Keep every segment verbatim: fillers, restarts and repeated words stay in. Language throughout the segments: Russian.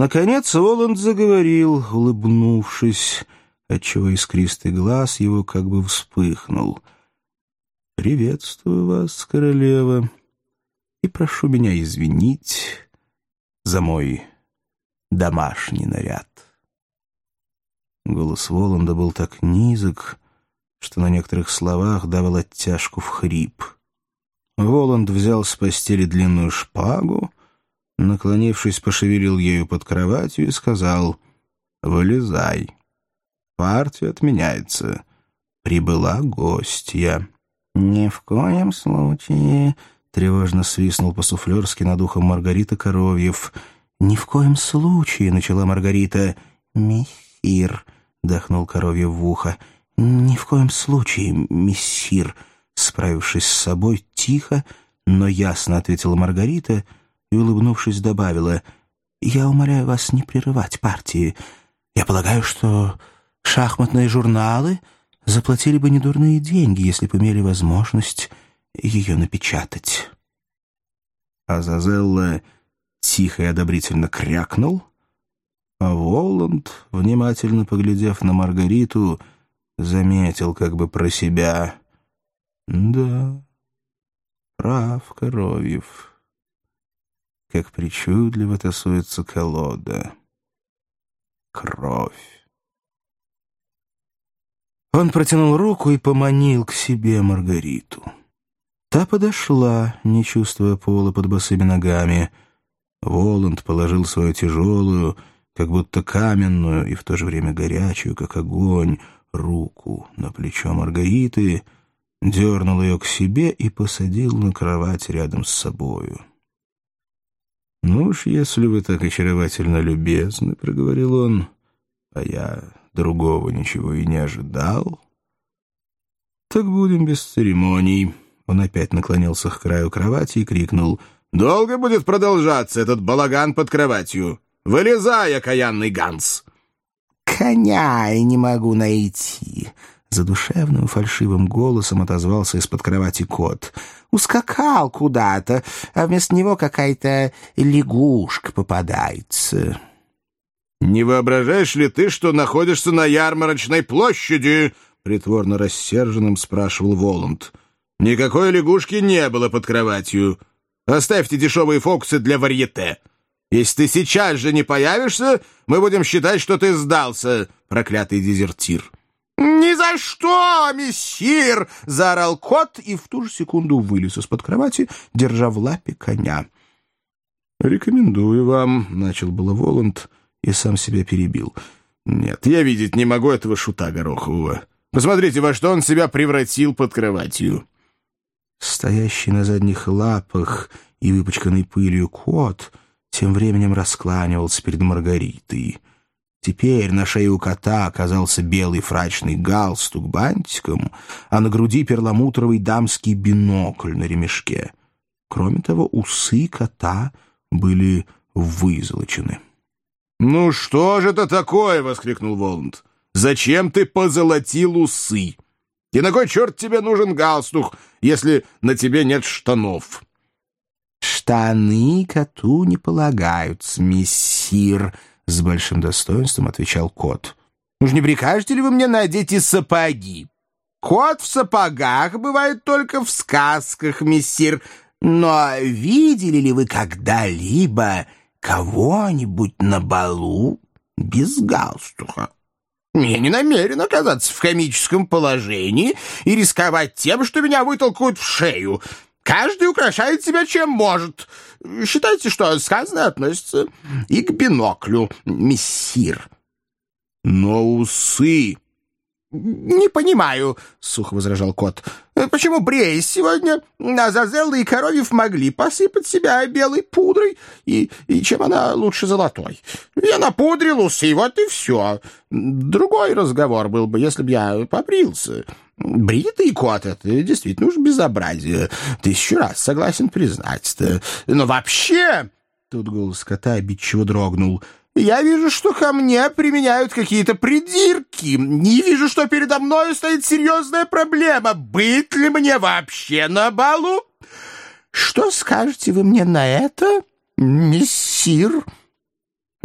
Наконец Воланд заговорил, улыбнувшись, отчего искристый глаз его как бы вспыхнул. «Приветствую вас, королева, и прошу меня извинить за мой домашний наряд». Голос Воланда был так низок, что на некоторых словах давал оттяжку в хрип. Воланд взял с постели длинную шпагу, наклонившись, пошевелил ею под кроватью и сказал: «Вылезай. Партия отменяется. Прибыла гостья». «Ни в коем случае», — тревожно свистнул по-суфлерски над ухом Маргарита Коровьев. «Ни в коем случае», — начала Маргарита. «Мессир», — дохнул Коровьев в ухо. «Ни в коем случае, мессир», — справившись с собой, тихо, но ясно ответила Маргарита и, улыбнувшись, добавила: «Я умоляю вас не прерывать партии. Я полагаю, что шахматные журналы заплатили бы недурные деньги, если бы имели возможность ее напечатать». Азазелла тихо и одобрительно крякнул, а Воланд, внимательно поглядев на Маргариту, заметил как бы про себя: «Да, прав Коровьев. Как причудливо тасуется колода. Кровь». Он протянул руку и поманил к себе Маргариту. Та подошла, не чувствуя пола под босыми ногами. Воланд положил свою тяжелую, как будто каменную и в то же время горячую, как огонь, руку на плечо Маргариты, дернул ее к себе и посадил на кровать рядом с собою. «Ну уж, если вы так очаровательно любезны, — проговорил он, — а я другого ничего и не ожидал, так будем без церемоний». Он опять наклонился к краю кровати и крикнул: «Долго будет продолжаться этот балаган под кроватью? Вылезай, окаянный Ганс!» «Коня и не могу найти», — задушевным фальшивым голосом отозвался из-под кровати кот. «Ускакал куда-то, а вместо него какая-то лягушка попадается». «Не воображаешь ли ты, что находишься на ярмарочной площади?» — притворно рассерженным спрашивал Воланд. «Никакой лягушки не было под кроватью. Оставьте дешевые фокусы для варьете. Если ты сейчас же не появишься, мы будем считать, что ты сдался, проклятый дезертир». «Ни за что, мессир!» — заорал кот и в ту же секунду вылез из-под кровати, держа в лапе коня. «Рекомендую вам», — начал было Воланд и сам себя перебил. «Нет, я видеть не могу этого шута Горохового. Посмотрите, во что он себя превратил под кроватью». Стоящий на задних лапах и выпачканный пылью кот тем временем раскланивался перед Маргаритой. Теперь на шее у кота оказался белый фрачный галстук бантиком, а на груди перламутровый дамский бинокль на ремешке. Кроме того, усы кота были вызолочены. «Ну что же это такое?» — воскликнул Воланд. «Зачем ты позолотил усы? И на кой черт тебе нужен галстук, если на тебе нет штанов?» «Штаны коту не полагаются, мессир», — с большим достоинством отвечал кот. «Уж не прикажете ли вы мне надеть и сапоги? Кот в сапогах бывает только в сказках, мессир. Но видели ли вы когда-либо кого-нибудь на балу без галстука? Я не намерен оказаться в комическом положении и рисковать тем, что меня вытолкают в шею. Каждый украшает себя чем может. Считайте, что сказанное относится и к биноклю, мессир». «Но усы...» «Не понимаю», — сухо возражал кот. «Почему Брейс сегодня Азазелла и Коровьев могли посыпать себя белой пудрой, и, и чем она лучше золотой? Я напудрил усы, вот и все. Другой разговор был бы, если бы я побрился. Бритый кот — это действительно уж безобразие. Тысячу раз согласен признать-то. Но вообще...» Тут голос кота обидчиво дрогнул. «Я вижу, что ко мне применяют какие-то придирки. Не вижу, что передо мной стоит серьезная проблема. Быть ли мне вообще на балу? Что скажете вы мне на это, мессир?»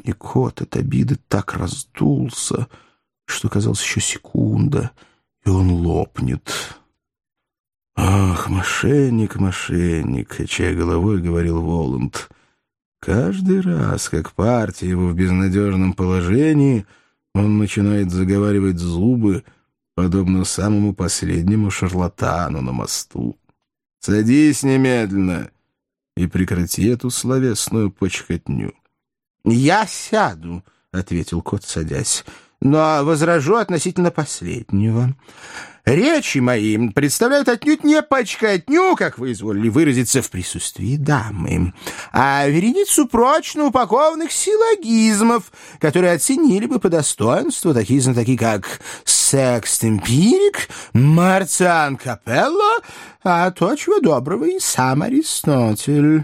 И кот от обиды так раздулся, что, казалось, еще секунда, и он лопнет. «Ах, мошенник, мошенник!» — качая головой, говорил Воланд. «Каждый раз, как партия его в безнадежном положении, он начинает заговаривать зубы, подобно самому последнему шарлатану на мосту. Садись немедленно и прекрати эту словесную почкотню». «Я сяду», — ответил кот, садясь, — «но возражу относительно последнего. Речи мои представляют отнюдь не почкотню, как вы изволили выразиться, в присутствии дамы, а вереницу прочно упакованных силлогизмов, которые оценили бы по достоинству такие знатоки, как Секст-Эмпирик, Марциан Капелло, а то, чего доброго, и сам Аристотель».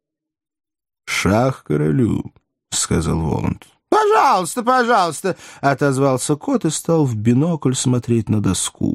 «Шах королю», — сказал Воланд. «Пожалуйста, пожалуйста», — отозвался кот и стал в бинокль смотреть на доску.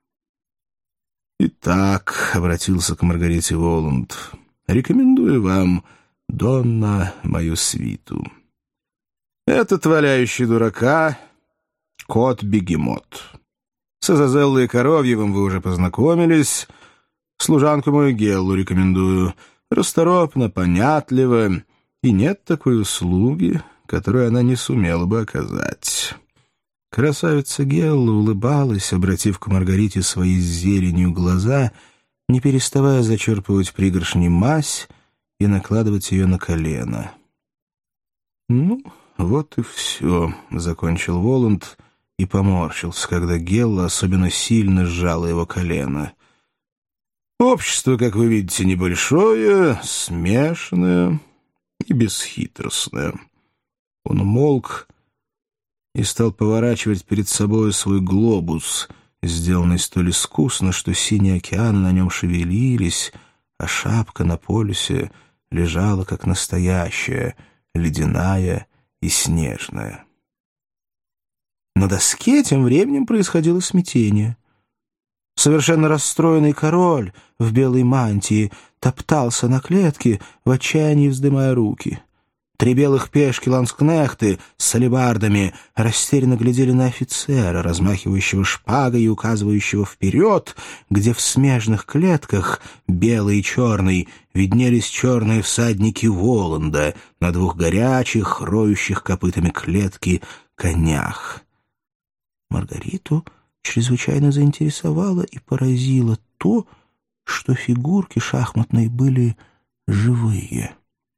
«Итак», — обратился к Маргарите Воланд, — «рекомендую вам, Донна, мою свиту. Этот валяющий дурака — кот-бегемот. С Азазеллой Коровьевым вы уже познакомились. Служанку мою Геллу рекомендую. Расторопно, понятливо, и нет такой услуги, которую она не сумела бы оказать». Красавица Гелла улыбалась, обратив к Маргарите свои с зеленью глаза, не переставая зачерпывать пригоршни мазь и накладывать ее на колено. «Ну, вот и все», — закончил Воланд и поморщился, когда Гелла особенно сильно сжала его колено. «Общество, как вы видите, небольшое, смешанное и бесхитростное». Он умолк и стал поворачивать перед собой свой глобус, сделанный столь искусно, что синие океаны на нем шевелились, а шапка на полюсе лежала как настоящая, ледяная и снежная. На доске тем временем происходило смятение. Совершенно расстроенный король в белой мантии топтался на клетке, в отчаянии вздымая руки. Три белых пешки ланскнехты с алебардами растерянно глядели на офицера, размахивающего шпагой и указывающего вперед, где в смежных клетках, белый и черный, виднелись черные всадники Воланда на двух горячих, роющих копытами клетки конях. Маргариту чрезвычайно заинтересовало и поразило то, что фигурки шахматные были живые.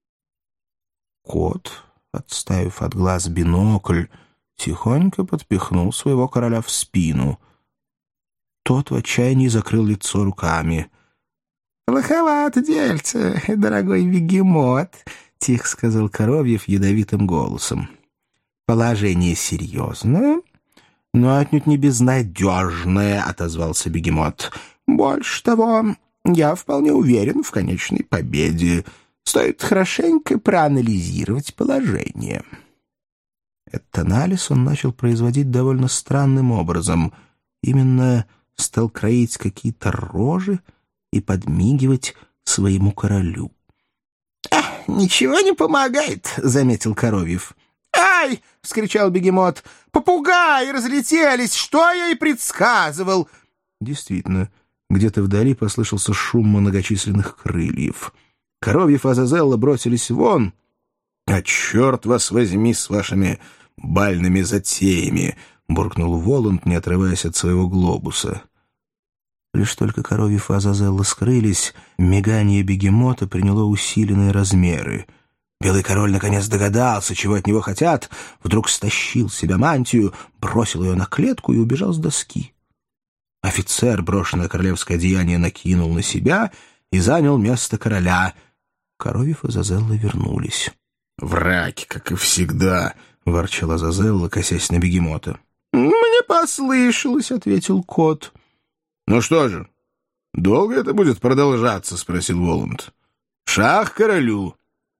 Кот, отставив от глаз бинокль, тихонько подпихнул своего короля в спину. Тот в отчаянии закрыл лицо руками. «Плоховато дельце, дорогой бегемот», — тихо сказал Коровьев ядовитым голосом. «Положение серьезное, но отнюдь не безнадежное», — отозвался бегемот. «Больше того, я вполне уверен в конечной победе. Стоит хорошенько проанализировать положение». Этот анализ он начал производить довольно странным образом. Именно стал кроить какие-то рожи и подмигивать своему королю. «Ничего не помогает», — заметил Коровьев. «Ай!» — вскричал бегемот. «Попугаи разлетелись! Что я и предсказывал!» Действительно, где-то вдали послышался шум многочисленных крыльев. Коровьев и Азазелла бросились вон. «А черт вас возьми с вашими бальными затеями!» — буркнул Воланд, не отрываясь от своего глобуса. Лишь только Коровьев и Азазелла скрылись, мигание бегемота приняло усиленные размеры. Белый король наконец догадался, чего от него хотят, вдруг стащил с себя мантию, бросил ее на клетку и убежал с доски. Офицер, брошенное королевское одеяние, накинул на себя и занял место короля. Коровьев и Азазелла вернулись. «Враки, как и всегда», — ворчал Азазелла, косясь на бегемота. «Мне послышалось», — ответил кот. «Ну что же, долго это будет продолжаться?» — спросил Воланд. «Шах королю».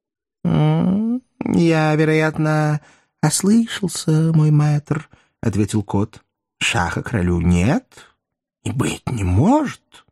«Я, вероятно, ослышался, мой мэтр», — ответил кот. «Шаха королю нет и быть не может».